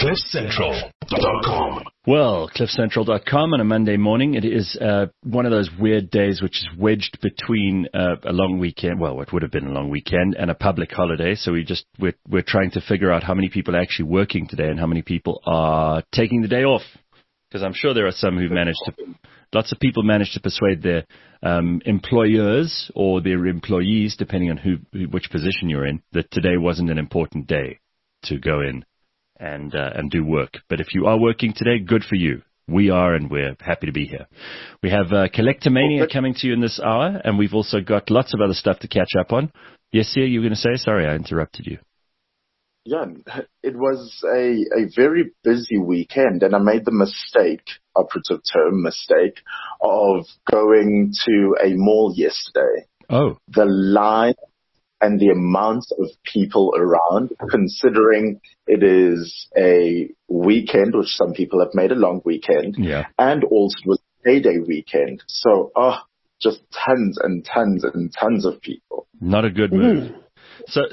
CliffCentral.com. Well, CliffCentral.com on a Monday morning. It is one of those weird days which is wedged between a long weekend, well, what would have been a long weekend, and a public holiday. So we're trying to figure out how many people are actually working today and how many people are taking the day off. Because I'm sure there are some lots of people managed to persuade their employers or their employees, depending on which position you're in, that today wasn't an important day to go in and do work. But if you are working today, good for you. We are, and we're happy to be here. We have Collectomania coming to you in this hour, and we've also got lots of other stuff to catch up on. Yes, sir, you were going to say? Sorry, I interrupted you. Yeah, it was a very busy weekend, and I made the mistake, operative term, mistake, of going to a mall yesterday. Oh. The line and the amount of people around, considering it is a weekend, which some people have made a long weekend, and also it was payday weekend. So, just tons and tons and tons of people. Not a good move. So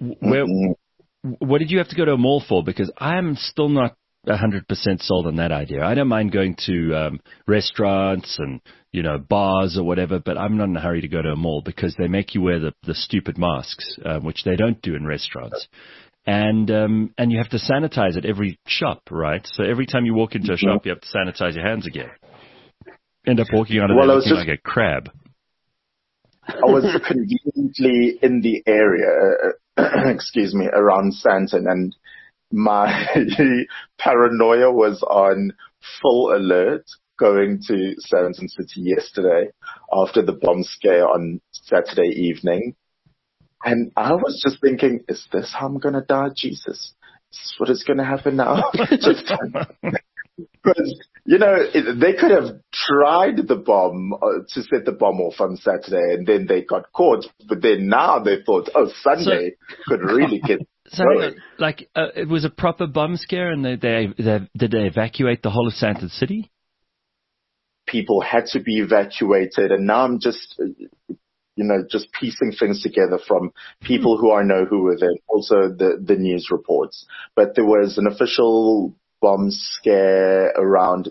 what did you have to go to a mall for? Because I'm still not 100% sold on that idea. I don't mind going to restaurants and, bars or whatever, but I'm not in a hurry to go to a mall because they make you wear the stupid masks, which they don't do in restaurants. And you have to sanitize at every shop, right? So every time you walk into a shop, you have to sanitize your hands again. End up walking out of there looking like a crab. I was conveniently in the area, excuse me, around Sandton, and my paranoia was on full alert going to Sandton City yesterday after the bomb scare on Saturday evening. And I was just thinking, is this how I'm going to die, Jesus? Is this what is going to happen now? Because, they could have tried the bomb to set the bomb off on Saturday, and then they got caught. But then now they thought, Sunday could really get going. It was a proper bomb scare, and did they evacuate the whole of Sandton City? People had to be evacuated, and now I'm just piecing things together from people who I know who were there, also the news reports. But there was an official bomb scare around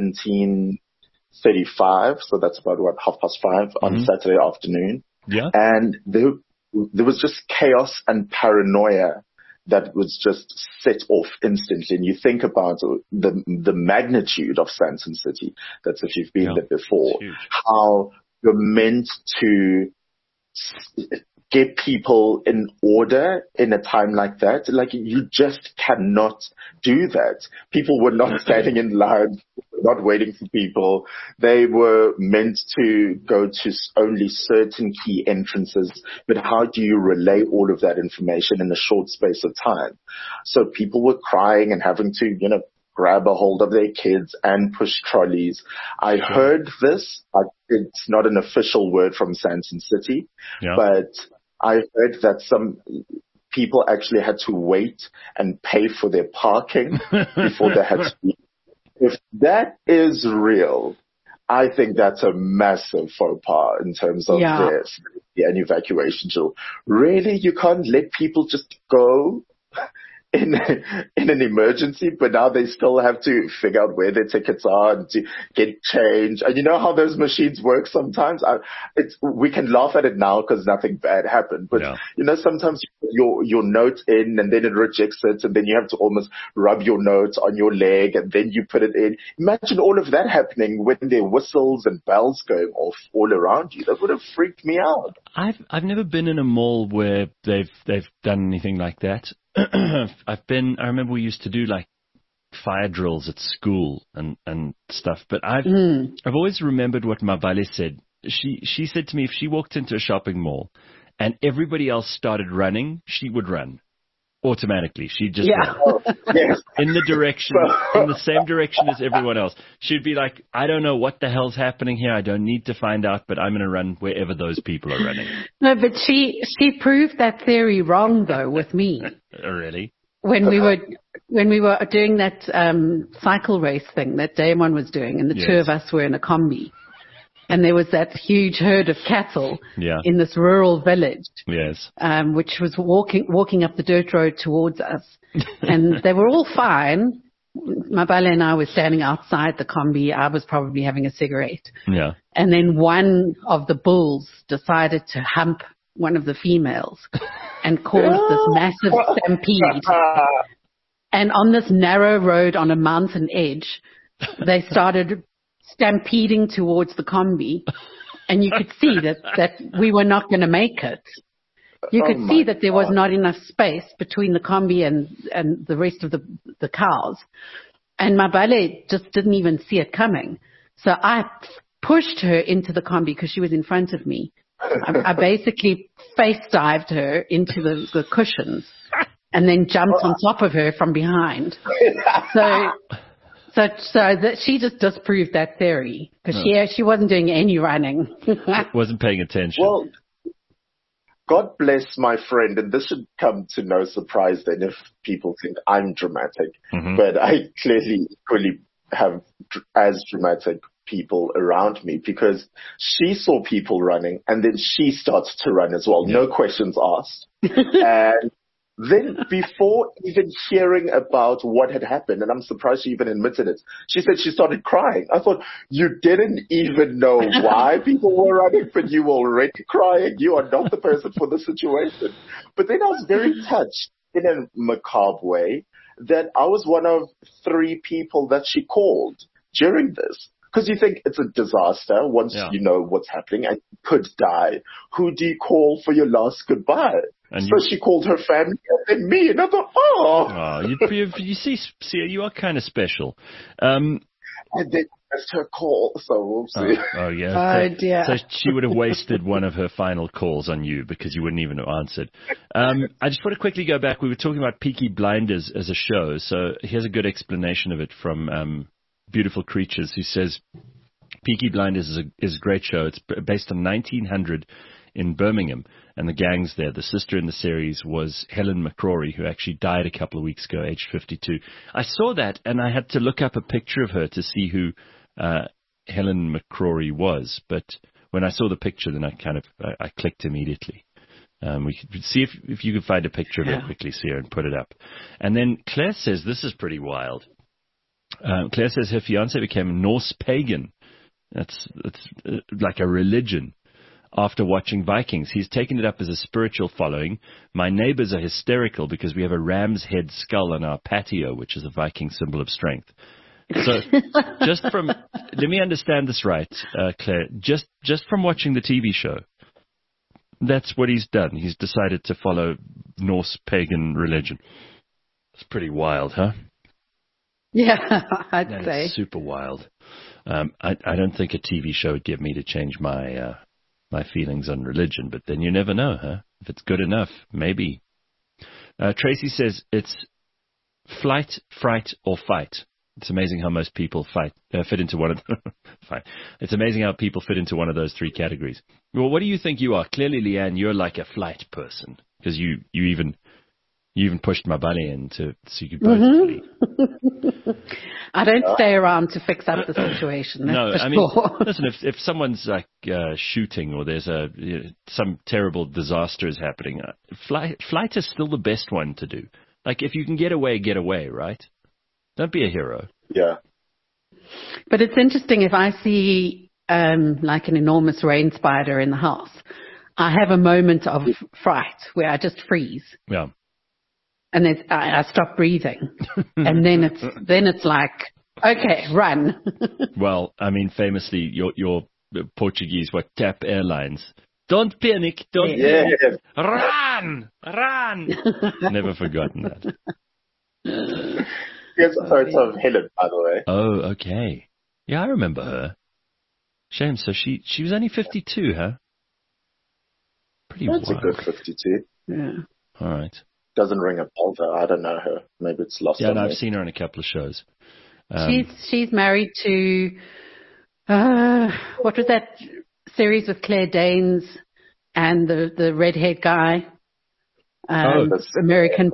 17:35, so that's about 5:30 on Saturday afternoon. Yeah. And there was just chaos and paranoia that was just set off instantly. And you think about the magnitude of Sandton City. That's if you've been there before. How you're meant to get people in order in a time like that. Like, you just cannot do that. People were not standing in line, not waiting for people. They were meant to go to only certain key entrances. But how do you relay all of that information in a short space of time? So people were crying and having to, grab a hold of their kids and push trolleys. I heard this. It's not an official word from Sandton City, but I heard that some people actually had to wait and pay for their parking before they had to leave. If that is real, I think that's a massive faux pas in terms of this and evacuation tool. Really, you can't let people just go in an emergency, but now they still have to figure out where their tickets are and to get change. And you know how those machines work sometimes? We can laugh at it now because nothing bad happened. But, sometimes you put your note in and then it rejects it, and then you have to almost rub your note on your leg and then you put it in. Imagine all of that happening when there are whistles and bells going off all around you. That would have freaked me out. I've never been in a mall where they've done anything like that. I remember we used to do like fire drills at school and stuff, but I've always remembered what Mabale said. She said to me, if she walked into a shopping mall and everybody else started running, she would run automatically. She'd just run in the same direction as everyone else. She'd be like, I don't know what the hell's happening here. I don't need to find out, but I'm going to run wherever those people are running. No, but she proved that theory wrong though with me. Oh, really? When we were doing that cycle race thing that Damon was doing, and the two of us were in a combi, and there was that huge herd of cattle Yeah. in this rural village, Yes. which was walking up the dirt road towards us. And they were all fine. Mabale and I were standing outside the combi. I was probably having a cigarette. Yeah. And then one of the bulls decided to hump one of the females and caused this massive stampede. And on this narrow road on a mountain edge, they started stampeding towards the combi. And you could see that we were not going to make it. You could see that there was not enough space between the combi and the rest of the cows. And Mabale just didn't even see it coming. So I pushed her into the combi because she was in front of me. I basically face dived her into the cushions and then jumped on top of her from behind. So that she just disproved that theory because she wasn't doing any running. Wasn't paying attention. Well, God bless my friend, and this should come to no surprise then if people think I'm dramatic, but I clearly equally have as dramatic people around me because she saw people running and then she started to run as well. No questions asked. And then before even hearing about what had happened, and I'm surprised she even admitted it, she said she started crying. I thought, you didn't even know why people were running, but you were already crying. You are not the person for the situation. But then I was very touched in a macabre way that I was one of 3 people that she called during this. Because you think it's a disaster once you know what's happening and you could die. Who do you call for your last goodbye? And so she called her family and me, and I thought, you see, you are kind of special. And then missed her call, so we'll see. Oh, yeah. Oh, dear. So she would have wasted one of her final calls on you because you wouldn't even have answered. I just want to quickly go back. We were talking about Peaky Blinders as a show, so here's a good explanation of it from Beautiful Creatures, who says Peaky Blinders is a great show. It's based on 1900 in Birmingham, and the gangs there. The sister in the series was Helen McCrory, who actually died a couple of weeks ago, aged 52. I saw that, and I had to look up a picture of her to see who Helen McCrory was. But when I saw the picture, then I clicked immediately. We could see if you could find a picture of her quickly, Sia, and put it up. And then Claire says, this is pretty wild. Claire says her fiancé became a Norse pagan. That's like a religion. After watching Vikings, he's taken it up as a spiritual following. My neighbors are hysterical because we have a ram's head skull on our patio, which is a Viking symbol of strength. So let me understand this right, Claire, just from watching the TV show, that's what he's done. He's decided to follow Norse pagan religion. It's pretty wild, huh? Yeah, I'd say. say. Super wild. I don't think a TV show would get me to change my feelings on religion, but then you never know, huh? If it's good enough, maybe. Tracy says it's flight, fright, or fight. It's amazing how most people fit into one of fight. It's amazing how people fit into one of those 3 categories. Well, what do you think you are? Clearly, Leanne, you're like a flight person because you even pushed Mabale in so you could both flee. I don't stay around to fix up the situation. No, I mean, listen, if someone's like shooting or there's some terrible disaster is happening, flight is still the best one to do. Like if you can get away, right? Don't be a hero. Yeah. But it's interesting if I see like an enormous rain spider in the house, I have a moment of fright where I just freeze. Yeah. And then I stop breathing, and then it's like, okay, run. Well, I mean, famously, your Portuguese were TAP Airlines. Don't panic, don't panic. Run. Never forgotten that. Here's a photo of Helen, by the way. Oh, okay. Yeah, I remember her. Shame. So she was only 52, huh? Pretty wild. That's a good 52. Yeah. All right. Doesn't ring a bell though. I don't know her. Maybe it's lost. Yeah, no, I've seen her in a couple of shows. She's married to what was that series with Claire Danes and the redhead guy? American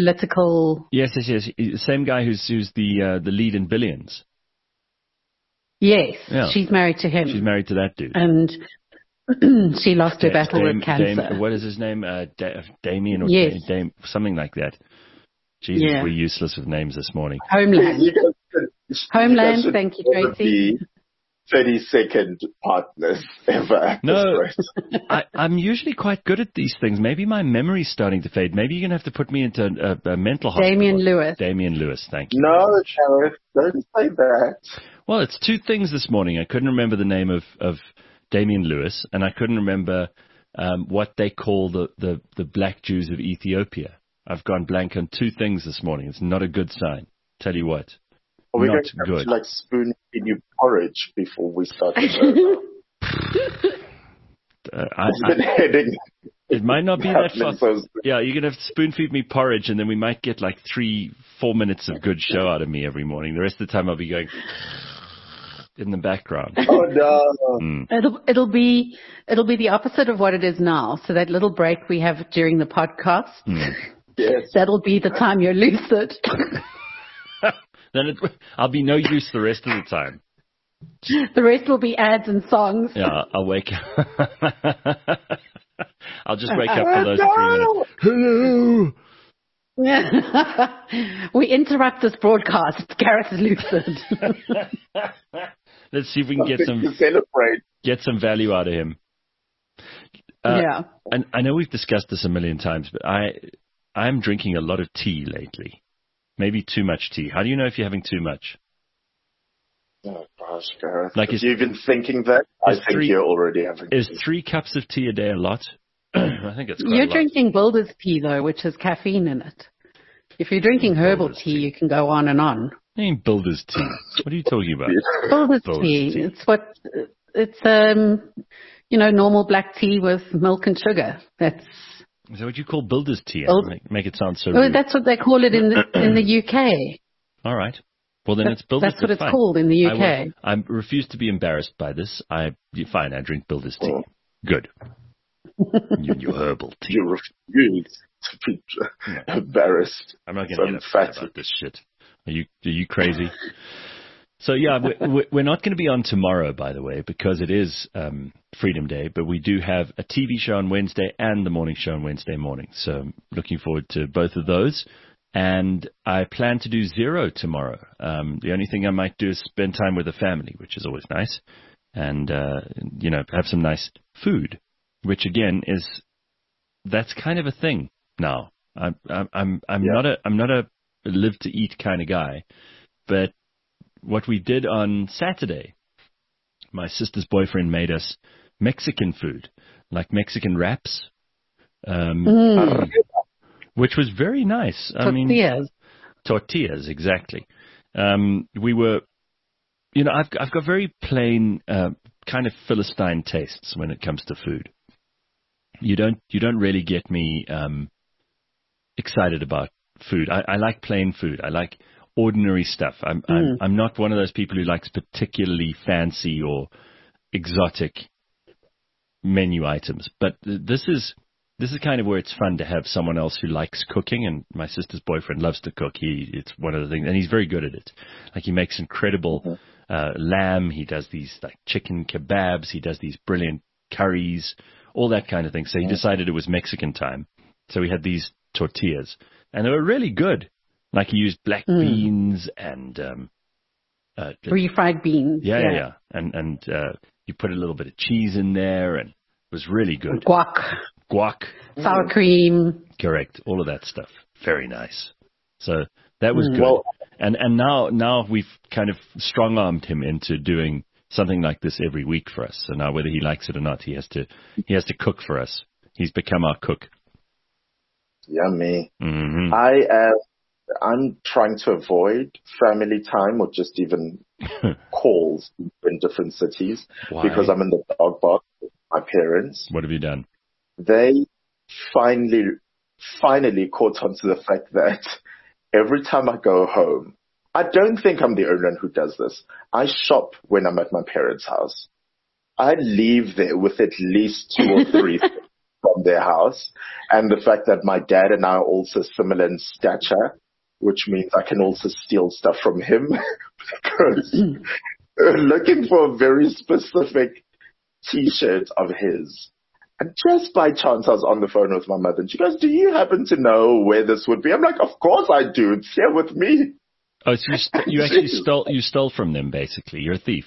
political. Yes. Same guy who's the lead in Billions. Yes, Yeah. she's married to him. She's married to that dude. And she lost her battle with cancer. What is his name? Damien or Yes. something like that. Jesus, Yeah. we're useless with names this morning. Homeland. Homeland, You guys thank you, should Tracy. be 30-second partners ever at No. this rate. I'm usually quite good at these things. Maybe my memory's starting to fade. Maybe you're going to have to put me into a mental hospital. Damian Lewis, thank you. No, Gareth, don't say that. Well, it's two things this morning. I couldn't remember the name of Damian Lewis, and I couldn't remember what they call the black Jews of Ethiopia. I've gone blank on two things this morning. It's not a good sign. Tell you what. Are we not going to have good. to spoon feed you porridge before we start the show? It might not be that fast. So, Yeah, you're going to have to spoon feed me porridge, and then we might get 3-4 minutes of good show out of me every morning. The rest of the time I'll be going in the background. oh no. It'll be the opposite of what it is now. So that little break we have during the podcast, Yes. that'll be the time you're lucid. Then I'll be no use the rest of the time. The rest will be ads and songs. Yeah, I'll wake up. I'll just wake up for those 3 minutes. Hello. We interrupt this broadcast. Gareth is lucid. Let's see if we can get some value out of him. Yeah. And I know we've discussed this a million times, but I'm drinking a lot of tea lately. Maybe too much tea. How do you know if you're having too much? Oh gosh, Gareth. Is you even thinking that? I think you're already having. Is 3 cups of tea a day a lot? I think it's quite You're a lot. drinking Builder's tea though, which has caffeine in it. If you're drinking herbal tea, you can go on and on. I mean, Builder's tea. What are you talking about? Builder's tea. It's normal black tea with milk and sugar. Is that what you call Builder's tea? Make it sound so Oh, rude. that's what they call it in the UK. All right. Well, then it's Builder's. That's what it's called in the UK. I refuse to be embarrassed by this. Fine, I drink Builder's tea. Good. Your herbal tea. You refuse to be embarrassed. I'm not going to get upset about this shit. Are you crazy? So yeah, we're not going to be on tomorrow, by the way, because it is Freedom Day. But we do have a TV show on Wednesday and the morning show on Wednesday morning. So I'm looking forward to both of those. And I plan to do Zero tomorrow. The only thing I might do is spend time with the family, which is always nice, and have some nice food, which again that's kind of a thing now. I'm not a live to eat kind of guy, but what we did on Saturday, my sister's boyfriend made us Mexican food, like Mexican wraps, which was very nice. Tortillas, exactly. We were, I've got very plain, kind of Philistine tastes when it comes to food. You don't really get me excited about food. I like plain food. I like ordinary stuff. I'm not one of those people who likes particularly fancy or exotic menu items. But this is kind of where it's fun to have someone else who likes cooking, and my sister's boyfriend loves to cook. It's one of the things, and he's very good at it. Like, he makes incredible lamb. He does these chicken kebabs. He does these brilliant curries, all that kind of thing. So he decided it was Mexican time. So we had these tortillas, and they were really good. Like, he used black beans and refried beans. Yeah. And you put a little bit of cheese in there, and it was really good. Guac. Sour cream. Correct. All of that stuff. Very nice. So that was good. Well, and now we've kind of strong-armed him into doing something like this every week for us. So now, whether he likes it or not, he has to cook for us. He's become our cook. Yummy. Mm-hmm. I'm trying to avoid family time or just even calls in different cities. Why? Because I'm in the dog park with my parents. What have you done? They finally caught on to the fact that every time I go home, I don't think I'm the only one who does this. I shop when I'm at my parents' house. I leave there with at least 2 or 3 things from their house. And the fact that my dad and I are also similar in stature, which means I can also steal stuff from him because looking for a very specific T-shirt of his. And just by chance, I was on the phone with my mother, and she goes, "Do you happen to know where this would be?" I'm like, "Of course I do. It's here with me." Oh, so you actually stole from them, basically. You're a thief.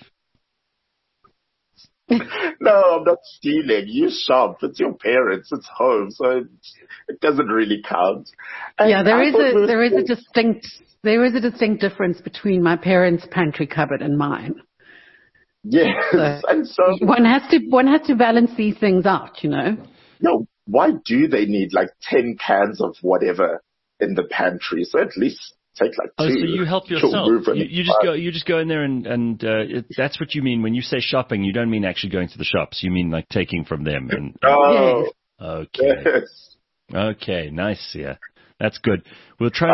No, I'm not stealing. You shop. It's your parents. It's home, so it doesn't really count. And Yeah, there I is thought a distinct difference between my parents' pantry cupboard and mine. yes, and so One has to balance these things out, you know. no, why do they need like 10 cans of whatever in the pantry? So at least take like 2. Oh, so you help yourself. You just go in there and that's what you mean when you say shopping. You don't mean actually going to the shops. You mean like taking from them. Oh, Okay. yes. Okay. Nice. Yeah, that's good. We'll try.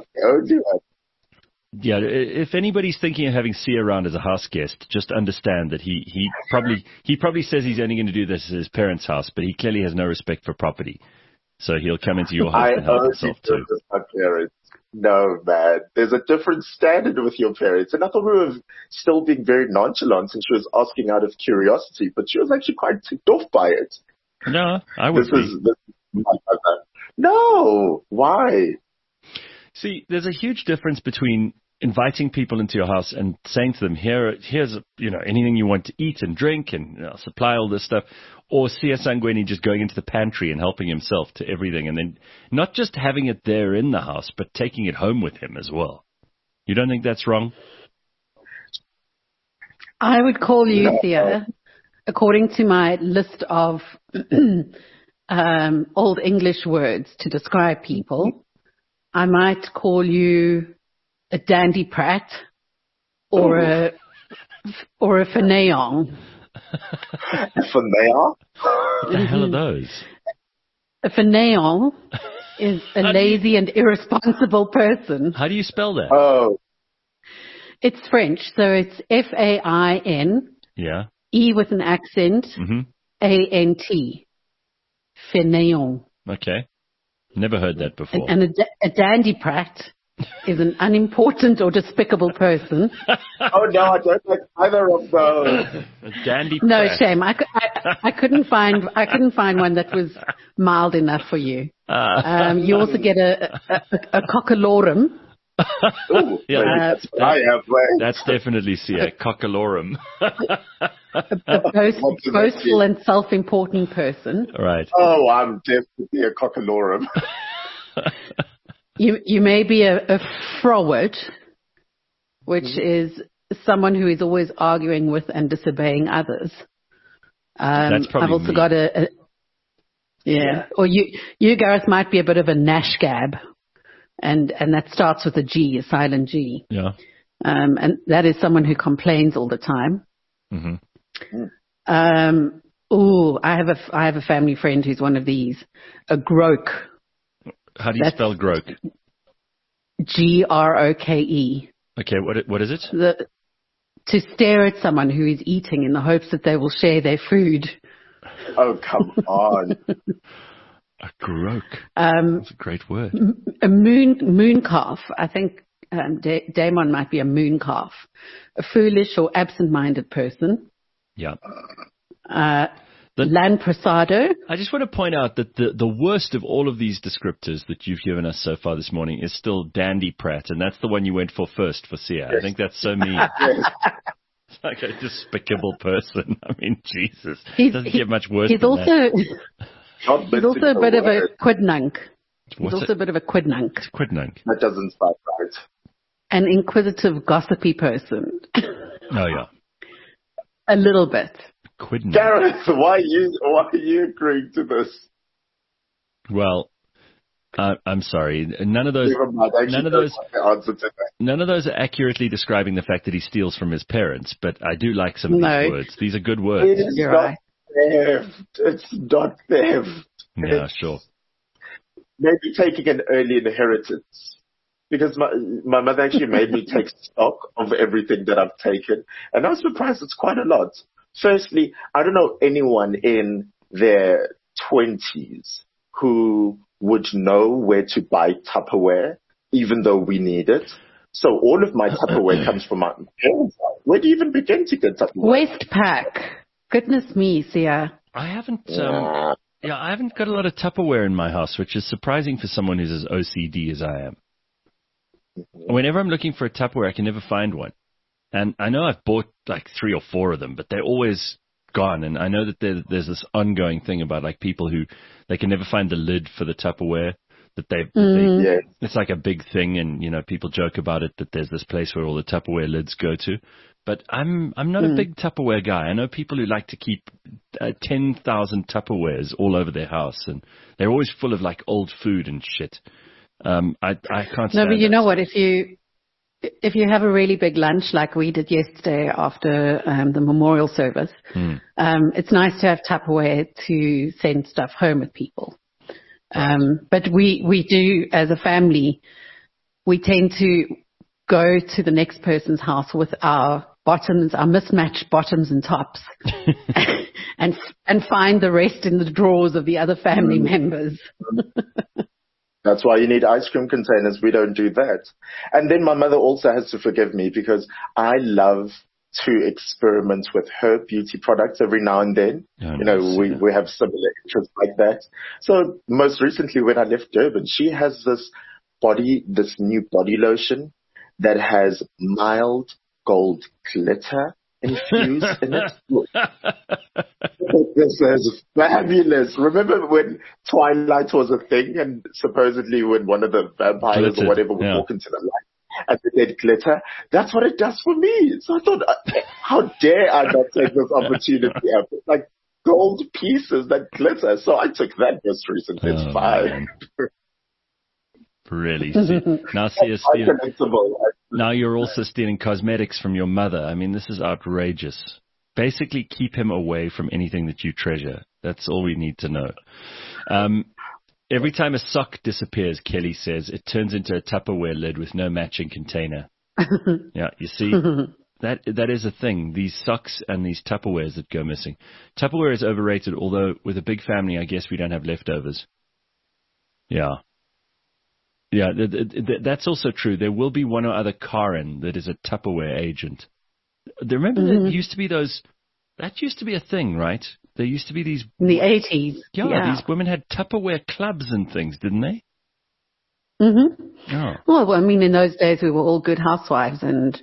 Yeah, if anybody's thinking of having Sia around as a house guest, just understand that he probably says he's only going to do this at his parents' house, but he clearly has no respect for property. So he'll come into your house and help himself too. My parents. No, man. There's a different standard with your parents. And I thought we were still being very nonchalant and she was asking out of curiosity, but she was actually quite ticked off by it. No, I would be. This is my mother. No, why? See, there's a huge difference between inviting people into your house and saying to them, here's anything you want to eat and drink and supply all this stuff, or Sia Sangweni just going into the pantry and helping himself to everything, and then not just having it there in the house, but taking it home with him as well. You don't think that's wrong? I would call you, Sia, according to my list of old English words to describe people, I might call you a dandy prat or a fainéant. Fainéant? What the hell are those? A fainéant is a lazy and irresponsible person. How do you spell that? Oh. It's French, so it's F-A-I-N. Yeah. E with an accent. A-N-T. Fainéant. Okay. Never heard that before. And a dandy prat is an unimportant or despicable person. Oh no, I don't like either of those. A dandy No, prat. shame. I couldn't find one that was mild enough for you. You also get a cockalorum. Ooh, Yeah, that's definitely a cockalorum. A boastful and self-important person. Right. Oh, I'm definitely a cockalorum. You may be a froward, which is someone who is always arguing with and disobeying others. That's probably I've also me. got or you Gareth might be a bit of a nashgab, and that starts with a G, a silent G. Yeah. And that is someone who complains all the time. I have a family friend who's one of these, a groke. How do you spell groke? G-R-O-K-E. Okay, what is it? To stare at someone who is eating in the hopes that they will share their food. Oh, come on. A groke. That's a great word. A moon calf. I think Damon might be a moon calf. A foolish or absent-minded person. Yeah. Lanprasado. I just want to point out that the worst of all of these descriptors that you've given us so far this morning is still dandy prat, and that's the one you went for first for Sia. I think that's so mean. It's like a despicable person. I mean, Jesus. It doesn't get much worse than that. He's also a bit of a quidnunc. He's also a bit of a quidnunc. Quidnunc. That doesn't sound right. An inquisitive, gossipy person. Oh, yeah. A little bit. Quidnunc. Gareth, why are you agreeing to this? Well, I'm sorry. None of those are accurately describing the fact that he steals from his parents, but I do like some of these words. These are good words. It is not theft. It's not theft. Yeah, sure. Maybe taking an early inheritance. Because my mother actually made me take stock of everything that I've taken. And I was surprised it's quite a lot. Firstly, I don't know anyone in their 20s who would know where to buy Tupperware, even though we need it. So all of my Tupperware comes from my parents' house. Where do you even begin to get Tupperware? Westpac. Goodness me, Sia. I haven't got a lot of Tupperware in my house, which is surprising for someone who's as OCD as I am. Whenever I'm looking for a Tupperware, I can never find one. And I know I've bought like 3 or 4 of them, but they're always gone. And I know that there's this ongoing thing about like people who they can never find the lid for the Tupperware. It's like a big thing, and people joke about it that there's this place where all the Tupperware lids go to. But I'm not a big Tupperware guy. I know people who like to keep 10,000 Tupperwares all over their house, and they're always full of like old food and shit. I can't. No, but you know what? If you have a really big lunch like we did yesterday after the memorial service, it's nice to have Tupperware to send stuff home with people. But we do, as a family, we tend to go to the next person's house with our mismatched bottoms and tops and find the rest in the drawers of the other family members. That's why you need ice cream containers. We don't do that. And then my mother also has to forgive me because I love to experiment with her beauty products every now and then. We have similar interests like that. So most recently when I left Durban, she has this new body lotion that has mild gold glitter infused in it. This is fabulous. Remember when Twilight was a thing and supposedly when one of the vampires or whatever would walk into the light and they did glitter? That's what it does for me. So I thought, how dare I not take this opportunity ever? Like gold pieces that glitter. So I took that most recently. It's fine. Really? Now you're also stealing cosmetics from your mother. I mean, this is outrageous. Basically, keep him away from anything that you treasure. That's all we need to know. Every time a sock disappears, Kelly says, it turns into a Tupperware lid with no matching container. Yeah, you see? That is a thing. These socks and these Tupperwares that go missing. Tupperware is overrated, although with a big family, I guess we don't have leftovers. Yeah. Yeah, that's also true. There will be one or other Karen that is a Tupperware agent. Remember there used to be that used to be a thing, right? There used to be these... In the 80s. Yeah, these women had Tupperware clubs and things, didn't they? Mm-hmm. Oh. Well, I mean, in those days we were all good housewives and,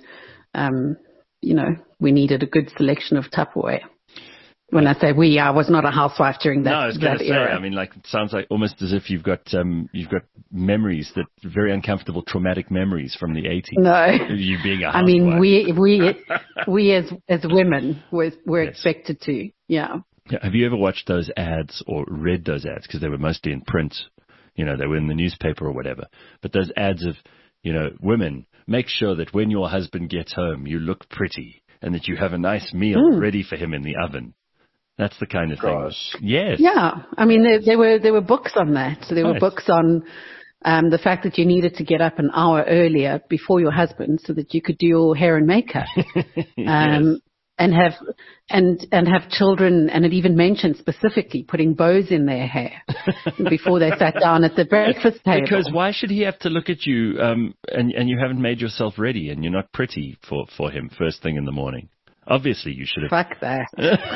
we needed a good selection of Tupperware. When I say we, I was not a housewife during that era. No, I was going to say, I mean, like, it sounds like almost as if you've got memories, that very uncomfortable, traumatic memories from the 80s. No. You being a housewife. I mean, we as women were expected to, yeah. Have you ever watched those ads or read those ads? Because they were mostly in print. They were in the newspaper or whatever. But those ads of, women, make sure that when your husband gets home, you look pretty and that you have a nice meal ready for him in the oven. That's the kind of thing. Yes. Yeah. I mean, there were books on that. So there were books on the fact that you needed to get up an hour earlier before your husband so that you could do your hair and makeup. Yes. And have children, and it even mentioned specifically putting bows in their hair before they sat down at the breakfast table. Because why should he have to look at you and you haven't made yourself ready and you're not pretty for him first thing in the morning? Obviously, you should have. Fuck that.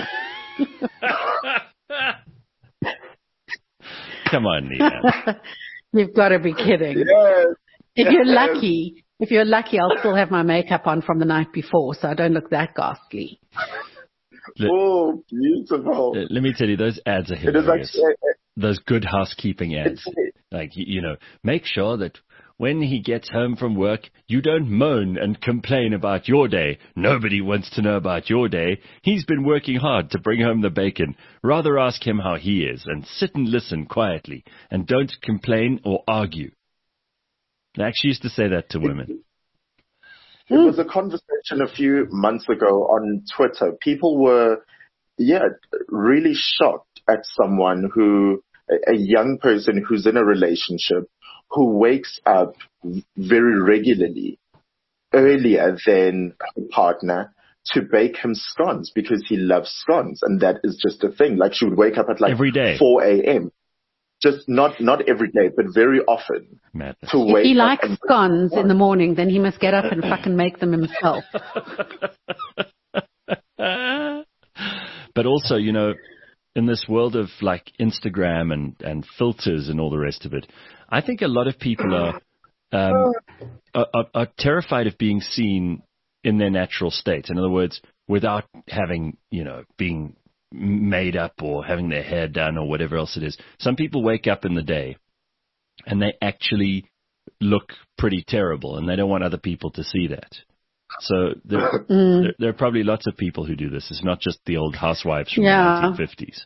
Come on, Nina. You've got to be kidding. Yes. If you're lucky, I'll still have my makeup on from the night before, so I don't look that ghastly. Oh, beautiful. Let me tell you, those ads are hilarious. Those good housekeeping ads. Like, make sure that when he gets home from work, you don't moan and complain about your day. Nobody wants to know about your day. He's been working hard to bring home the bacon. Rather ask him how he is and sit and listen quietly and don't complain or argue. They actually used to say that to women. It was a conversation a few months ago on Twitter. People were, really shocked at someone a young person who's in a relationship, who wakes up very regularly, earlier than her partner, to bake him scones because he loves scones. And that is just a thing. Like, she would wake up at like every day. 4 a.m. just not every day, but very often. Madness. To If wake he up likes and scones in the morning, then he must get up and fucking make them himself. But also, you know, in this world of like Instagram and filters and all the rest of it, I think a lot of people are terrified of being seen in their natural state. In other words, without having, you know, being made up or having their hair done or whatever else it is. Some people wake up in the day and they actually look pretty terrible, and they don't want other people to see that. So there are probably lots of people who do this. It's not just the old housewives from the 1950s.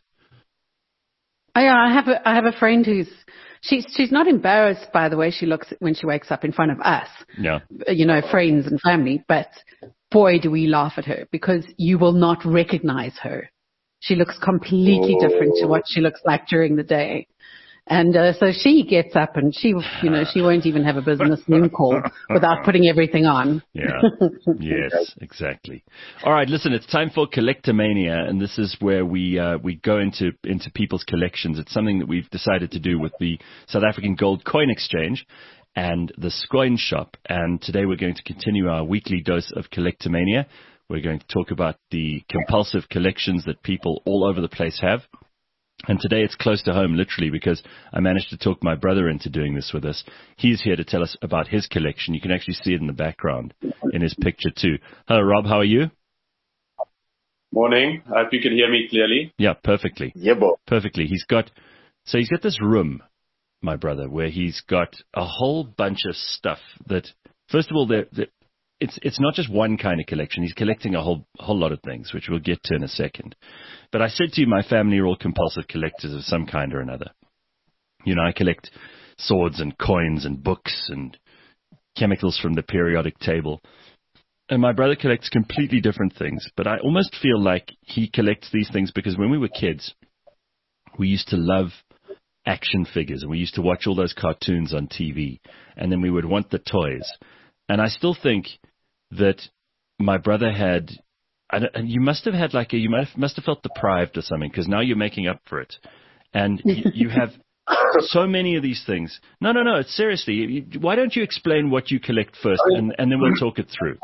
I have a friend who's she's not embarrassed by the way she looks when she wakes up in front of us. Yeah. You know, friends and family, but boy, do we laugh at her because you will not recognize her. She looks completely different to what she looks like during the day. And so she gets up and she won't even have a business Zoom call without putting everything on. Yeah. Yes, exactly. All right, listen, it's time for Collectomania, and this is where we go into people's collections. It's something that we've decided to do with the South African Gold Coin Exchange and the Scoin Shop. And today we're going to continue our weekly dose of Collectomania. We're going to talk about the compulsive collections that people all over the place have. And today it's close to home, literally, because I managed to talk my brother into doing this with us. He's here to tell us about his collection. You can actually see it in the background in his picture too. Hello, Rob. How are you? Morning. I hope you can hear me clearly. Yeah, perfectly. Yeah, boy. Perfectly. He's got this room, my brother, where he's got a whole bunch of stuff that, first of all, it's not just one kind of collection. He's collecting a whole lot of things, which we'll get to in a second. But I said to you, my family are all compulsive collectors of some kind or another. You know, I collect swords and coins and books and chemicals from the periodic table. And my brother collects completely different things. But I almost feel like he collects these things because when we were kids, we used to love action figures. And we used to watch all those cartoons on TV. And then we would want the toys. And I still think that my brother had, and you must have had must have felt deprived or something, because now you're making up for it. And you have so many of these things. No, it's seriously. Why don't you explain what you collect first, and then we'll talk it through.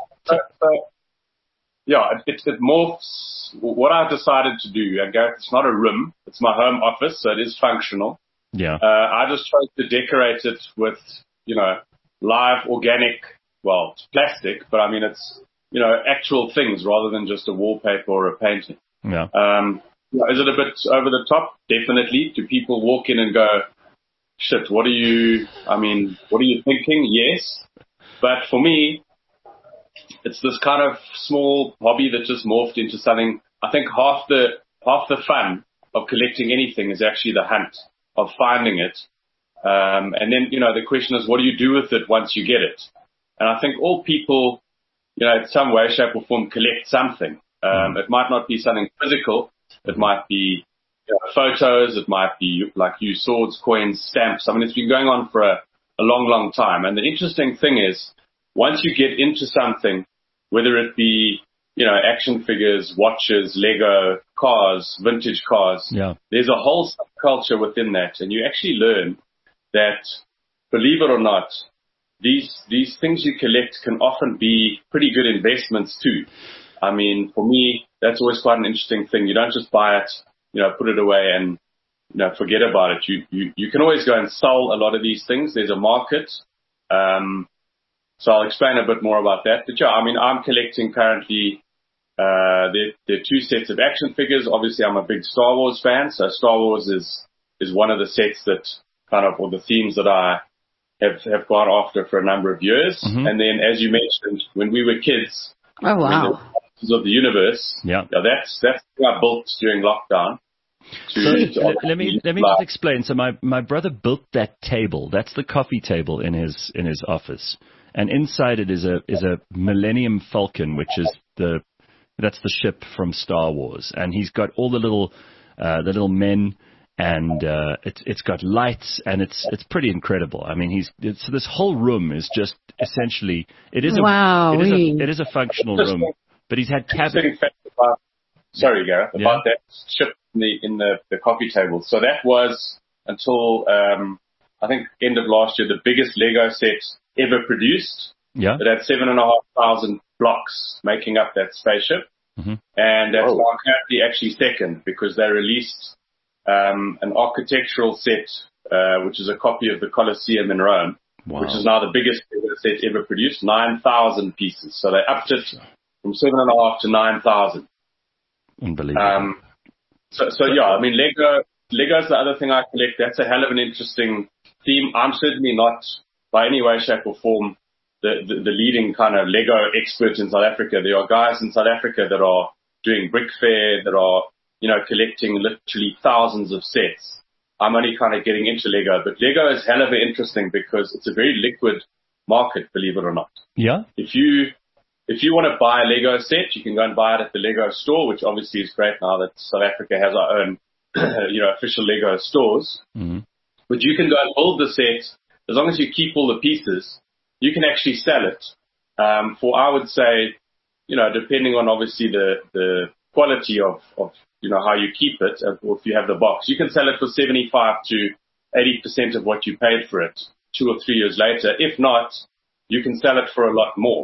Yeah, it morphs. What I've decided to do, it's not a room. It's my home office, so it is functional. Yeah. I just tried to decorate it with, live, organic, well, it's plastic, but I mean, it's, actual things rather than just a wallpaper or a painting. Yeah. Is it a bit over the top? Definitely. Do people walk in and go, shit, what are you thinking? Yes. But for me, it's this kind of small hobby that just morphed into something. I think half the fun of collecting anything is actually the hunt of finding it. And then, the question is, what do you do with it once you get it? And I think all people, in some way, shape or form collect something. It might not be something physical. It might be photos. It might be like swords, coins, stamps. I mean, it's been going on for a long, long time. And the interesting thing is, once you get into something, whether it be, action figures, watches, Lego, cars, vintage cars, there's a whole subculture within that. And you actually learn that, believe it or not, these things you collect can often be pretty good investments too. I mean, for me, that's always quite an interesting thing. You don't just buy it, put it away and, forget about it. You can always go and sell a lot of these things. There's a market. So I'll explain a bit more about that. But I'm collecting currently, there are two sets of action figures. Obviously, I'm a big Star Wars fan. So Star Wars is one of the sets that or the themes that I have gone after for a number of years. Mm-hmm. And then, as you mentioned, when we were kids, oh wow, of the universe, that's what I built during lockdown. Let me just explain. So my brother built that table. That's the coffee table in his office, and inside it is a Millennium Falcon, which is that's the ship from Star Wars, and he's got all the little men. And it's got lights, and it's pretty incredible. I mean, so this whole room is just essentially it is a functional room. But he's had cabinets. Sorry, Gareth, about that ship in the coffee table. So that was until I think end of last year, the biggest Lego set ever produced. Yeah. It had 7,500 blocks making up that spaceship. Mm-hmm. And that's now currently actually second because they released an architectural set, which is a copy of the Colosseum in Rome, which is now the biggest set ever produced, 9,000 pieces. So they upped it from 7.5 to 9,000. Unbelievable. So yeah, I mean, Lego's the other thing I collect. That's a hell of an interesting theme. I'm certainly not by any way, shape or form the leading kind of Lego expert in South Africa. There are guys in South Africa that are doing Brick Fair, that are, collecting literally thousands of sets. I'm only kind of getting into Lego, but Lego is hell of interesting because it's a very liquid market, believe it or not. Yeah. If you want to buy a Lego set, you can go and buy it at the Lego store, which obviously is great now that South Africa has our own, official Lego stores. Mm-hmm. But you can go and build the set. As long as you keep all the pieces, you can actually sell it for, I would say, depending on obviously the quality of how you keep it, or if you have the box, you can sell it for 75 to 80% of what you paid for it 2 or 3 years later. If not, you can sell it for a lot more.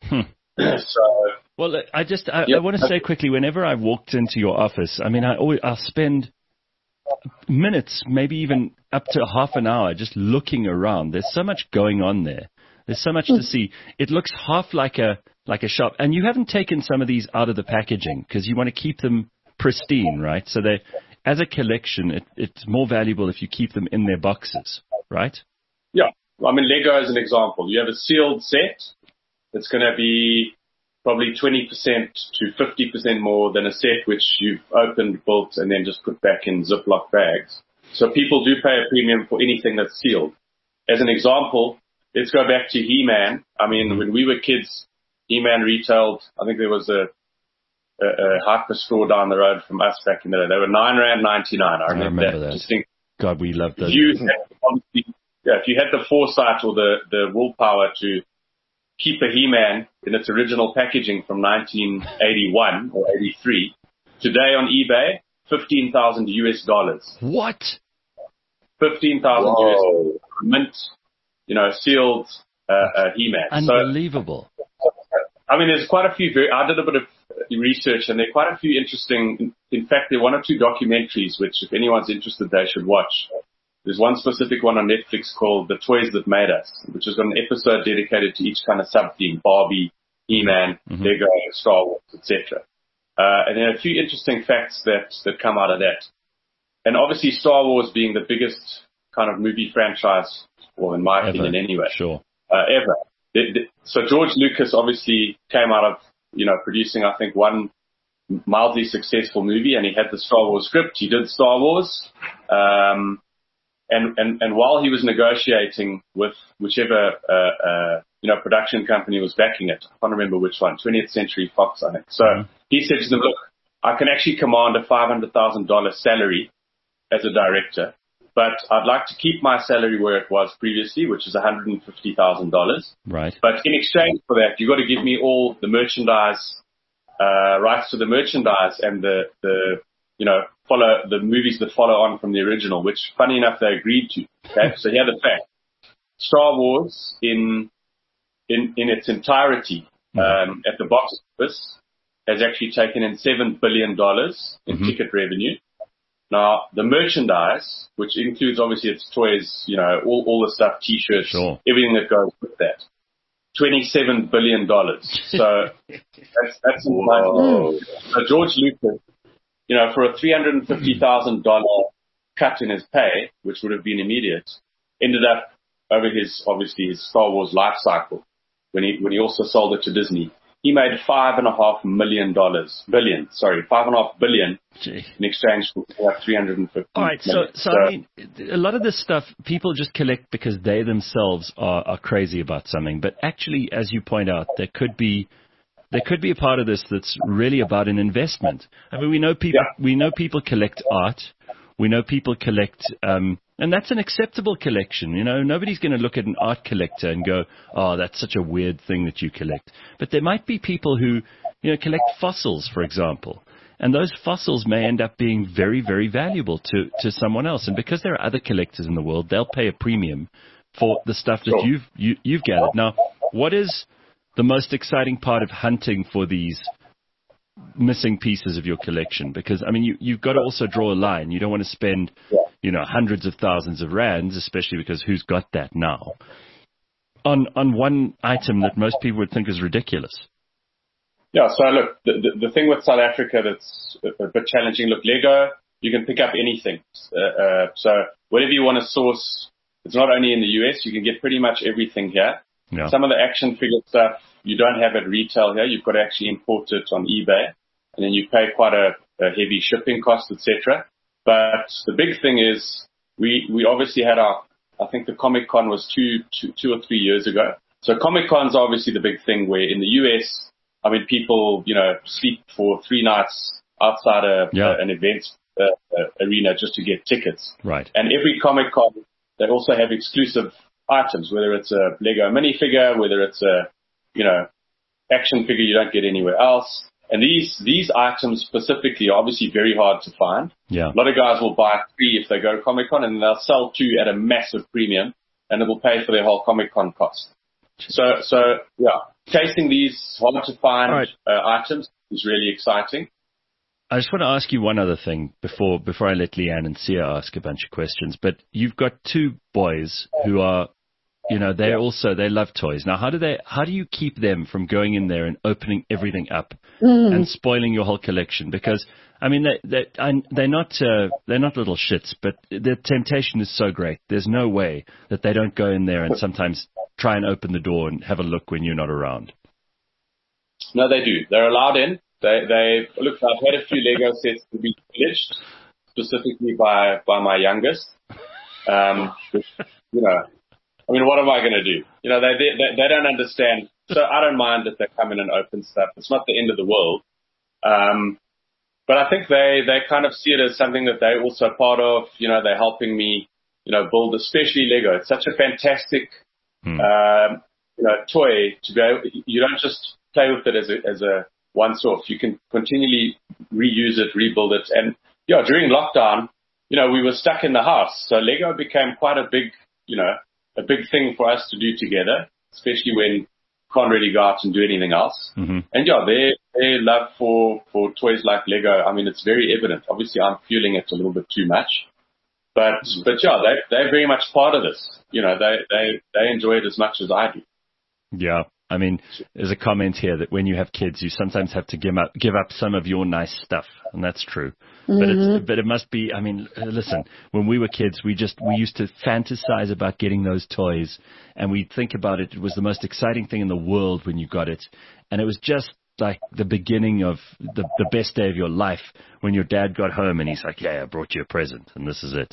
Well, I want to say quickly, whenever I've walked into your office, I mean, I'll spend minutes, maybe even up to half an hour just looking around. There's so much going on there. There's so much to see. It looks half like a shop. And you haven't taken some of these out of the packaging because you want to keep them pristine, right? So they, as a collection, it's more valuable if you keep them in their boxes, right? Yeah. I mean, Lego is an example. You have a sealed set. It's going to be probably 20% to 50% more than a set which you've opened, built, and then just put back in Ziploc bags. So people do pay a premium for anything that's sealed. As an example, let's go back to He-Man. I mean, when we were kids, He-Man retailed, I think there was a hyper store down the road from us back in the day. They were R9.99. I remember that. Just think, God, we loved those. If you had the foresight or the willpower to keep a He-Man in its original packaging from 1981 or 83, today on eBay, $15,000. What? 15,000 US mint, sealed He-Man. Unbelievable. So, I mean, there's quite a few. I did a bit of research, and there are quite a few interesting. In fact, there are 1 or 2 documentaries which, if anyone's interested, they should watch. There's one specific one on Netflix called The Toys That Made Us, which has got an episode dedicated to each kind of sub-theme: Barbie, He-Man, Lego, Star Wars, etc. And there are a few interesting facts that come out of that. And obviously, Star Wars being the biggest kind of movie franchise, well, in my opinion anyway, ever. So George Lucas obviously came out of, producing, I think, one mildly successful movie, and he had the Star Wars script. He did Star Wars. And while he was negotiating with whichever, production company was backing it, I can't remember which one, 20th Century Fox, I think. So he said to them, look, I can actually command a $500,000 salary as a director, but I'd like to keep my salary where it was previously, which is $150,000. Right. But in exchange for that, you've got to give me all the merchandise, rights to the merchandise and follow the movies that follow on from the original, which, funny enough, they agreed to. Okay? So here the fact. Star Wars in its entirety, at the box office, has actually taken in $7 billion in ticket revenue. Now, the merchandise, which includes obviously its toys, all the stuff, T-shirts, everything that goes with that, $27 billion. So that's insane. So George Lucas, for a $350,000 cut in his pay, which would have been immediate, ended up over his Star Wars life cycle when he also sold it to Disney. He made $5.5 billion in exchange for 350. All right, so I mean, a lot of this stuff people just collect because they themselves are crazy about something. But actually, as you point out, there could be a part of this that's really about an investment. I mean, we know people collect art. We know people collect, and that's an acceptable collection. Nobody's going to look at an art collector and go, "Oh, that's such a weird thing that you collect." But there might be people who, collect fossils, for example. And those fossils may end up being very, very valuable to someone else. And because there are other collectors in the world, they'll pay a premium for the stuff that you've gathered. Now, what is the most exciting part of hunting for these missing pieces of your collection? Because, I mean, you've got to also draw a line. You don't want to spend, hundreds of thousands of rands, especially because who's got that now, on one item that most people would think is ridiculous. Yeah, so look, the thing with South Africa that's a bit challenging, look, Lego, you can pick up anything. So whatever you want to source, it's not only in the US, you can get pretty much everything here. Yeah. Some of the action figure stuff you don't have at retail here. You've got to actually import it on eBay, and then you pay quite a heavy shipping cost, etc. But the big thing is we obviously had I think the Comic Con was two or 3 years ago. So Comic Con's obviously the big thing, where in the US, I mean, people, sleep for 3 nights outside an event arena just to get tickets. Right. And every Comic Con, they also have exclusive items, whether it's a Lego minifigure, whether it's a, action figure you don't get anywhere else. And these items specifically are obviously very hard to find. Yeah. A lot of guys will buy 3 if they go to Comic Con, and they'll sell 2 at a massive premium, and it will pay for their whole Comic Con cost. So chasing these hard to find items is really exciting. I just want to ask you one other thing before I let Leanne and Sia ask a bunch of questions. But you've got 2 boys who are, they love toys. Now, how do you keep them from going in there and opening everything up and spoiling your whole collection? Because, I mean, they're not little shits, but the temptation is so great. There's no way that they don't go in there and sometimes try and open the door and have a look when you're not around. No, they do. They're allowed in. They look. I've had a few Lego sets to be pillaged, specifically by my youngest. I mean, what am I going to do? They don't understand. So I don't mind that they come in and open stuff. It's not the end of the world. But I think they kind of see it as something that they're also part of. They're helping me, build, especially Lego. It's such a fantastic, toy to be able. You don't just play with it as a once-off. You can continually reuse it, rebuild it. And during lockdown, we were stuck in the house, so Lego became quite a big thing for us to do together, especially when you can't really go out and do anything else. Mm-hmm. And their love for toys like Lego, I mean, it's very evident. Obviously, I'm fueling it a little bit too much, but they're very much part of this. They enjoy it as much as I do. Yeah. I mean, there's a comment here that when you have kids, you sometimes have to give up some of your nice stuff, and that's true. Mm-hmm. But it must be. I mean, listen. When we were kids, we used to fantasize about getting those toys, and we'd think about it. It was the most exciting thing in the world when you got it, and it was just like the beginning of the best day of your life when your dad got home and he's like, "Yeah, I brought you a present, and this is it."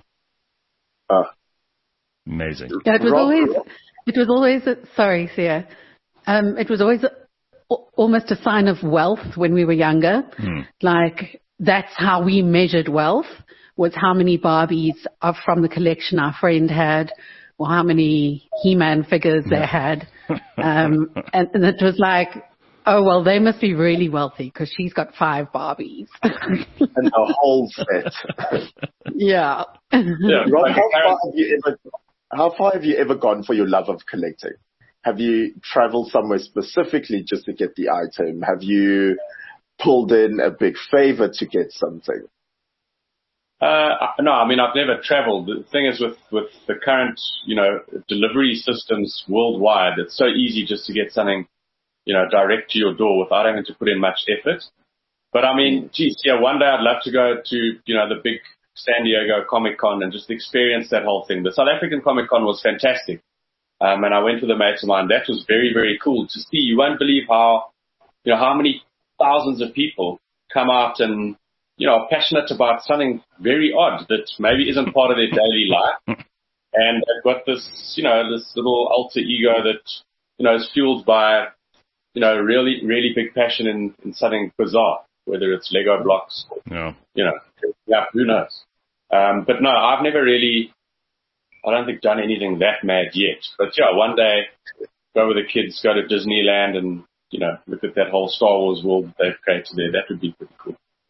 Amazing. Yeah, it was always. Sorry, Sia. It was always almost a sign of wealth when we were younger. Like, that's how we measured wealth, was how many Barbies from the collection our friend had, or how many He-Man figures they had. And it was like, oh, well, they must be really wealthy because she's got 5 Barbies. And a whole set. Yeah. Rob, how far have you ever gone for your love of collecting? Have you traveled somewhere specifically just to get the item? Have you pulled in a big favor to get something? No, I mean, I've never traveled. The thing is with the current, delivery systems worldwide, it's so easy just to get something, direct to your door without having to put in much effort. But I mean, one day I'd love to go to, the big San Diego Comic Con and just experience that whole thing. The South African Comic Con was fantastic. And I went with a mate of mine. That was very, very cool to see. You won't believe how many thousands of people come out and, are passionate about something very odd that maybe isn't part of their daily life. And they've got this, this little alter ego that, is fueled by, really, really big passion in something bizarre, whether it's Lego blocks or, who knows. But no, I've never really, I don't think done anything that mad yet. But one day go with the kids, go to Disneyland and, look at that whole Star Wars world they've created there. That would be pretty cool.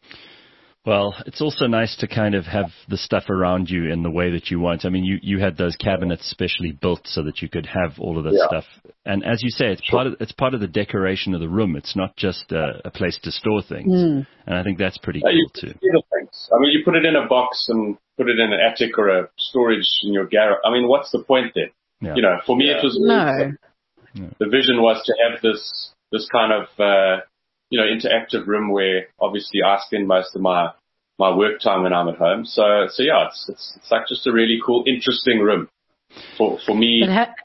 Well, it's also nice to kind of have the stuff around you in the way that you want. I mean, you had those cabinets specially built so that you could have all of this stuff. And as you say, it's part of the decoration of the room. It's not just a place to store things. And I think that's pretty cool too. Things. I mean, you put it in a box and put it in an attic or a storage in your garage. I mean, what's the point there? Yeah. You know, for me, it was the vision was to have this kind of interactive room where obviously I spend most of my work time when I'm at home. So yeah, it's like just a really cool, interesting room for me.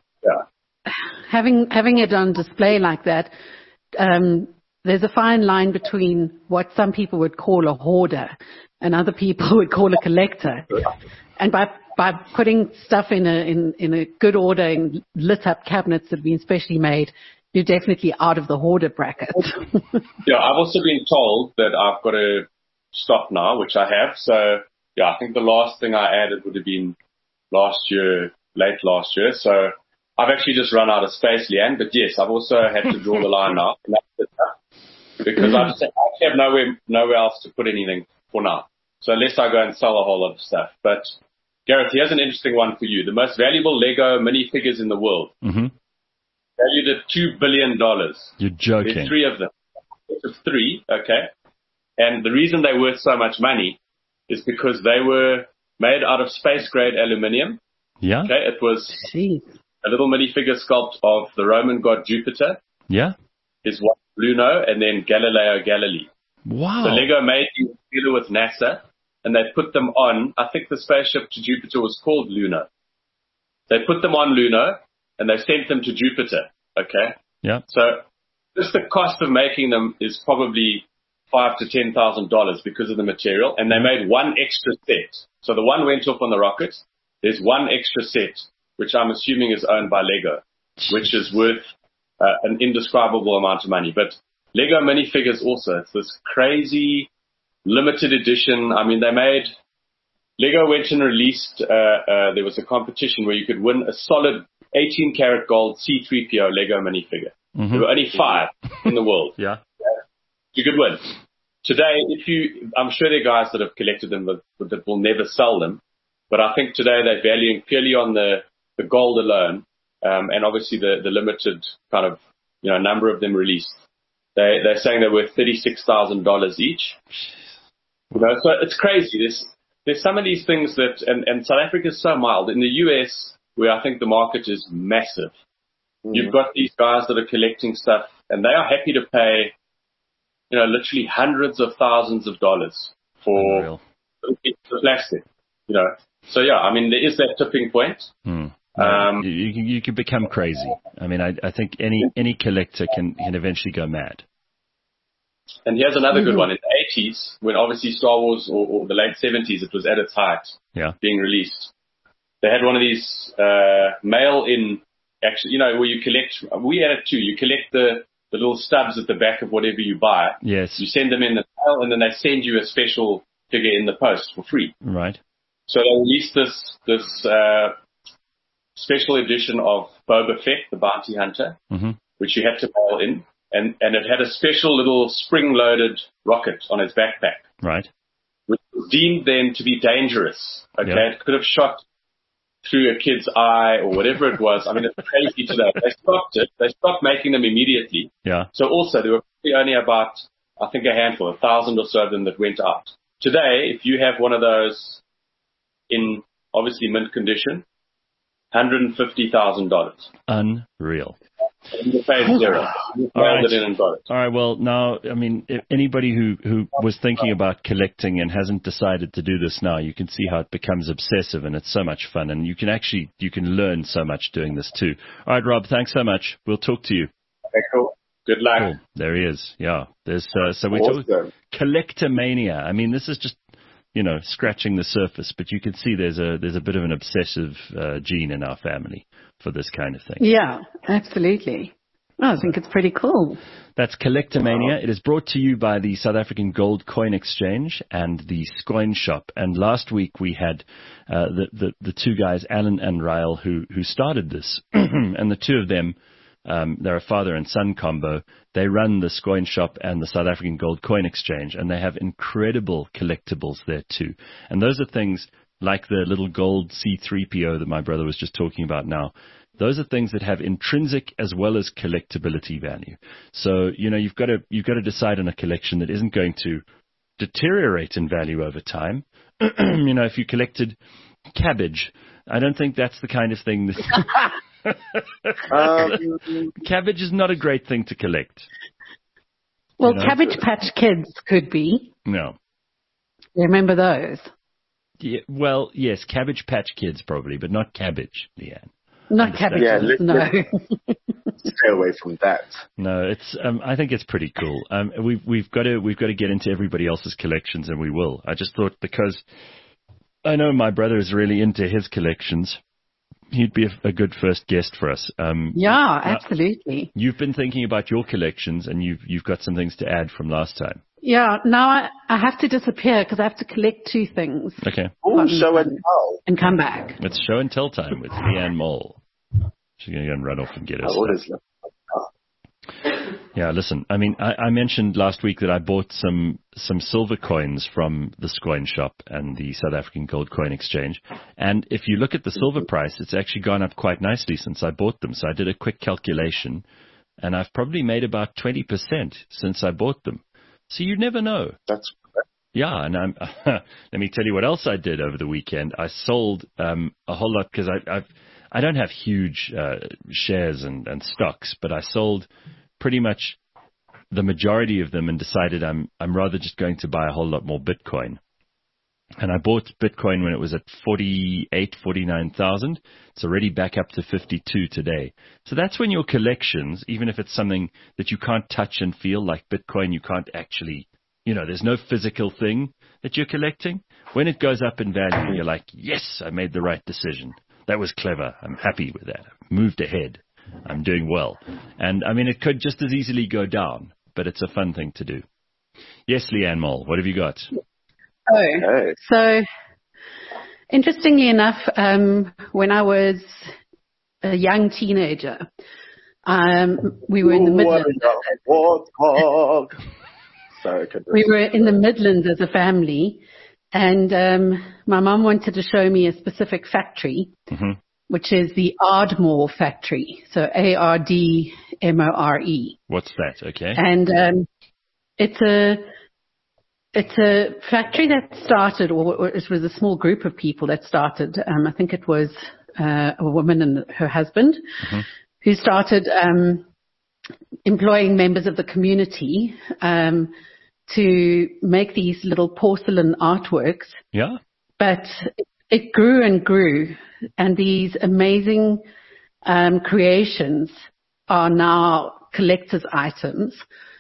Having it on display like that, there's a fine line between what some people would call a hoarder and other people would call a collector. And by putting stuff in a good order in lit up cabinets that have been specially made, you're definitely out of the hoarder bracket. Yeah, I've also been told that I've got to stop now, which I have. So, yeah, I think the last thing I added would have been late last year. So I've actually just run out of space, Leanne. But yes, I've also had to draw the line now. Because I actually have nowhere else to put anything for now. So unless I go and sell a whole lot of stuff. But Gareth, here's an interesting one for you. The most valuable Lego minifigures in the world. Mm-hmm. Valued at $2 billion. You're joking. There's 3 of them. There's 3, okay? And the reason they're worth so much money is because they were made out of space-grade aluminium. Yeah. Okay, it was a little minifigure sculpt of the Roman god Jupiter. Yeah. His wife Luno, and then Galileo Galilei. Wow. So Lego made these together with NASA, and they put them on, I think the spaceship to Jupiter was called Luno. They put them on Luno, and they sent them to Jupiter, okay? Yeah. So just the cost of making them is probably $5,000 to $10,000 because of the material, and they made one extra set. So the one went off on the rocket. There's one extra set, which I'm assuming is owned by Lego, which is worth an indescribable amount of money. But Lego minifigures also, it's this crazy limited edition. I mean, Lego went and released, there was a competition where you could win a solid 18 karat gold C-3PO Lego minifigure. Mm-hmm. There were only 5 in the world. Yeah. You could win. Today, I'm sure there are guys that have collected them that will never sell them, but I think today they're valuing purely on the gold alone, and obviously the limited kind of, number of them released. They're saying they're worth $36,000 each. So it's crazy. There's some of these things that, and South Africa is so mild. In the US, where I think the market is massive, you've got these guys that are collecting stuff, and they are happy to pay, literally hundreds of thousands of dollars for plastic, So yeah, I mean, there is that tipping point. You can become crazy. I mean, I think any collector can eventually go mad. And here's another good one. In the 80s, when obviously Star Wars, or the late 70s, it was at its height, being released. They had one of these mail-in, actually, where you collect. We had it too. You collect the little stubs at the back of whatever you buy. Yes. You send them in the mail, and then they send you a special figure in the post for free. Right. So they released this special edition of Boba Fett, the bounty hunter, which you had to mail in. And it had a special little spring-loaded rocket on its backpack. Right. Which was deemed then to be dangerous. Okay. Yep. It could have shot through a kid's eye or whatever it was. I mean, it's crazy today. They stopped it. They stopped making them immediately. Yeah. So also, there were only about, I think, a handful, 1,000 or so of them that went out. Today, if you have one of those in, obviously, mint condition, $150,000. Unreal. You paid zero. You mailed it in and got it. All right. Well, now, I mean, if anybody who was thinking about collecting and hasn't decided to do this now, you can see how it becomes obsessive, and it's so much fun, and you can learn so much doing this too. All right, Rob, thanks so much. We'll talk to you. Okay, cool. Good luck. Cool. There he is. Yeah. There's so we talk collectomania. I mean, this is just scratching the surface, but you can see there's a bit of an obsessive gene in our family for this kind of thing. Yeah, absolutely. I think it's pretty cool. That's Collectomania. It is brought to you by the South African Gold Coin Exchange and the Scoin Shop. And last week we had the two guys, Alan and Ryle, who started this, and the two of them They're a father and son combo. They run the Coin Shop and the South African Gold Coin Exchange, and they have incredible collectibles there too. And those are things like the little gold C3PO that my brother was just talking about now. Those are things that have intrinsic as well as collectability value. So, you've got to decide on a collection that isn't going to deteriorate in value over time. If you collected cabbage, I don't think that's the kind of thing that cabbage is not a great thing to collect. Well, Cabbage Patch Kids could be. No. You remember those? Yeah, well, yes, Cabbage Patch Kids probably, but not cabbage, Leanne. Not cabbages, no. Stay away from that. No, it's. I think it's pretty cool. We've got to get into everybody else's collections, and we will. I just thought because I know my brother is really into his collections, he'd be a good first guest for us. Yeah, absolutely. You've been thinking about your collections, and you've got some things to add from last time. Yeah, now I have to disappear because I have to collect 2 things. Okay. Oh, show and tell. And come back. It's show and tell time with Leanne Mole. She's going to go and run off and get us. Yeah, listen, I mean, I mentioned last week that I bought some silver coins from the Coin Shop and the South African Gold Coin Exchange. And if you look at the silver price, it's actually gone up quite nicely since I bought them. So I did a quick calculation, and I've probably made about 20% since I bought them. So you never know. That's yeah, and let me tell you what else I did over the weekend. I sold a whole lot because I don't have huge shares and stocks, but I sold pretty much the majority of them and decided I'm rather just going to buy a whole lot more Bitcoin. And I bought Bitcoin when it was at 49,000. It's already back up to 52 today. So that's when your collections, even if it's something that you can't touch and feel like Bitcoin, you can't actually, there's no physical thing that you're collecting. When it goes up in value, you're like, yes, I made the right decision. That was clever. I'm happy with that. I've moved ahead. I'm doing well. And I mean, it could just as easily go down, but it's a fun thing to do. Yes, Leanne Mole, what have you got? okay. So, interestingly enough, when I was a young teenager, we were in the Midlands. We were in the Midlands as a family, and my mum wanted to show me a specific factory, which is the Ardmore factory. So Ardmore. What's that? Okay. And it's a factory that started, or it was a small group of people that started. I think it was a woman and her husband who started employing members of the community to make these little porcelain artworks. Yeah. But it grew and grew, and these amazing creations are now collector's items.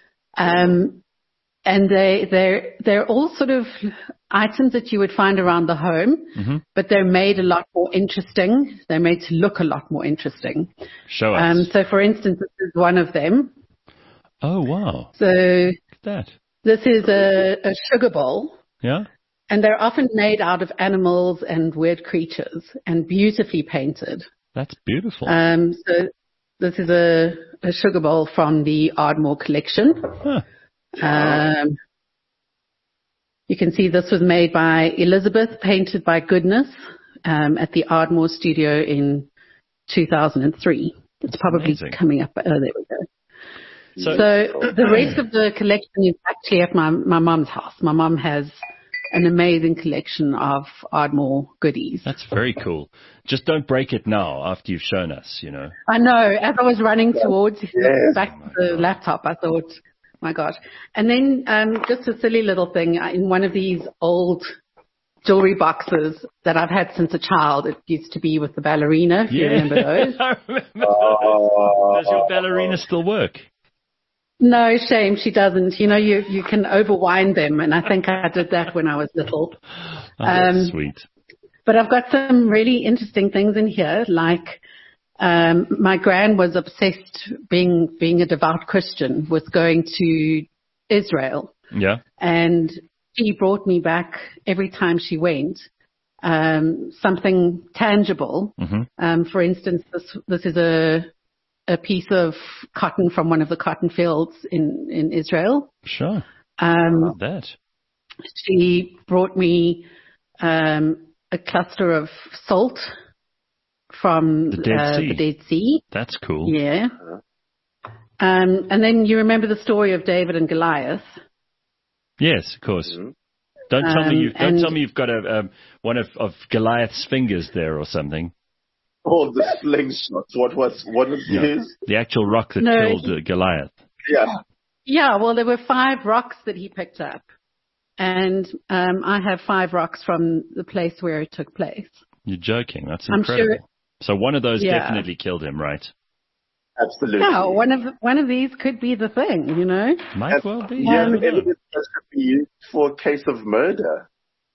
And they're all sort of items that you would find around the home, but they're made a lot more interesting. They're made to look a lot more interesting. Show us. So, for instance, this is one of them. Oh, wow. So look at that. This is a sugar bowl. Yeah. And they're often made out of animals and weird creatures and beautifully painted. That's beautiful. So this is a sugar bowl from the Ardmore collection. Huh. You can see this was made by Elizabeth, painted by Goodness, at the Ardmore studio in 2003. It's probably amazing. Coming up. Oh, there we go. So the rest of the collection is actually at my mum's house. My mum has an amazing collection of Ardmore goodies. That's very cool. Just don't break it now after you've shown us, I know. As I was running towards back to the laptop, I thought, my gosh. And then just a silly little thing. In one of these old jewelry boxes that I've had since a child, it used to be with the ballerina, if you remember those. I remember those. Does your ballerina still work? No, shame, she doesn't. You can overwind them, and I think I did that when I was little. Oh, that's sweet. But I've got some really interesting things in here, like my gran was obsessed, being a devout Christian, with going to Israel. Yeah. And she brought me back every time she went something tangible. For instance, this is a a piece of cotton from one of the cotton fields in Israel. Sure. That. She brought me a cluster of salt from the Dead Sea. That's cool. Yeah. And then you remember the story of David and Goliath. Yes, of course. Mm-hmm. Don't tell me you've got one of Goliath's fingers there or something. Oh, the slingshot. What was his? The actual rock that killed Goliath. Yeah. Yeah, well, there were 5 rocks that he picked up. And I have 5 rocks from the place where it took place. You're joking. That's incredible. I'm sure. So one of those definitely killed him, right? Absolutely. Yeah, one of these could be the thing, you know? Might well be. Yeah, evidence that could be used for a case of murder.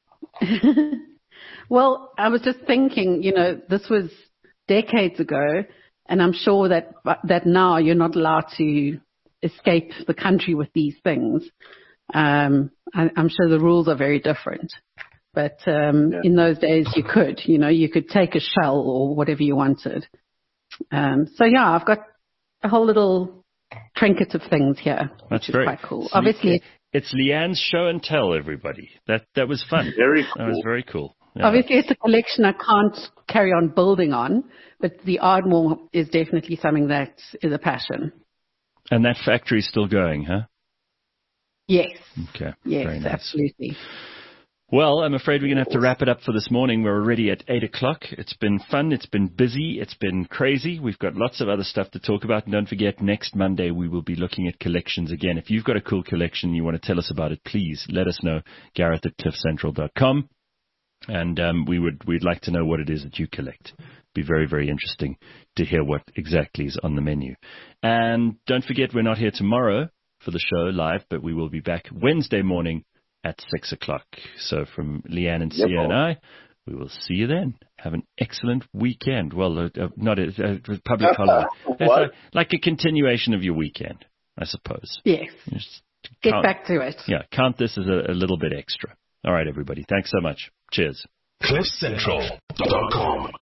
Well, I was just thinking, you know, this was decades ago, and I'm sure that now you're not allowed to escape the country with these things. I'm sure the rules are very different. But in those days you could take a shell or whatever you wanted. So yeah, I've got a whole little trinket of things here, which is quite cool. Obviously, it's Leanne's show and tell, everybody. That was fun. Very cool. That was very cool. Yeah. Obviously, it's a collection I can't carry on building on, but the Ardmore is definitely something that is a passion. And that factory's still going, huh? Yes. Okay. Yes, very nice. Absolutely. Well, I'm afraid we're going to have to wrap it up for this morning. We're already at 8 o'clock. It's been fun. It's been busy. It's been crazy. We've got lots of other stuff to talk about. And don't forget, next Monday, we will be looking at collections again. If you've got a cool collection and you want to tell us about it, please let us know, Gareth@cliffcentral.com. And we'd like to know what it is that you collect. Be very, very interesting to hear what exactly is on the menu. And don't forget, we're not here tomorrow for the show live, but we will be back Wednesday morning at 6 o'clock. So from Leanne and Sia and I, we will see you then. Have an excellent weekend. Well, not a public holiday. It's like a continuation of your weekend, I suppose. Yes. Get back to it. Yeah, count this as a little bit extra. All right, everybody. Thanks so much. Cheers. CliffCentral.com